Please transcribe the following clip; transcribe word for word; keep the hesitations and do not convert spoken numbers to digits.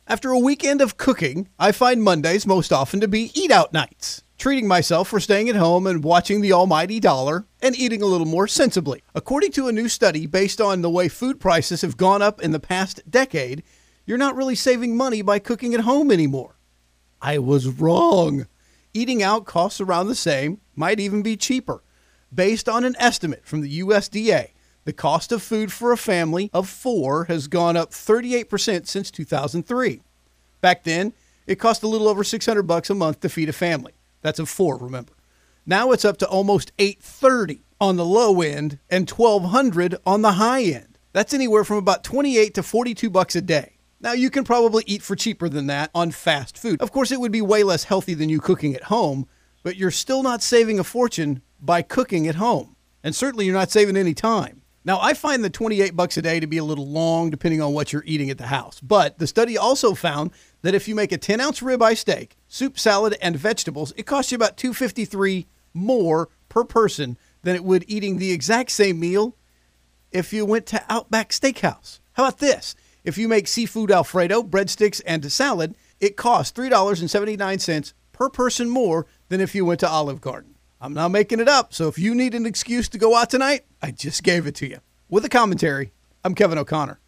After a weekend of cooking, I find Mondays most often to be eat-out nights, treating myself for staying at home and watching the almighty dollar and eating a little more sensibly. According to a new study based on the way food prices have gone up in the past decade, you're not really saving money by cooking at home anymore. I was wrong. Eating out costs around the same, might even be cheaper. Based on an estimate from the U S D A, the cost of food for a family of four has gone up thirty-eight percent since two thousand three. Back then, it cost a little over six hundred bucks a month to feed a family. That's of four, remember. Now it's up to almost eight hundred thirty on the low end and twelve hundred on the high end. That's anywhere from about twenty-eight to forty-two bucks a day. Now, you can probably eat for cheaper than that on fast food. Of course, it would be way less healthy than you cooking at home, but you're still not saving a fortune by cooking at home. And certainly you're not saving any time. Now, I find the twenty-eight bucks a day to be a little long depending on what you're eating at the house. But the study also found that if you make a ten ounce ribeye steak, soup, salad, and vegetables, it costs you about two hundred fifty-three dollars more per person than it would eating the exact same meal if you went to Outback Steakhouse. How about this? If you make seafood Alfredo, breadsticks, and a salad, it costs three dollars and seventy-nine cents per person more than if you went to Olive Garden. I'm not making it up, so if you need an excuse to go out tonight, I just gave it to you. With a commentary, I'm Kevin O'Connor.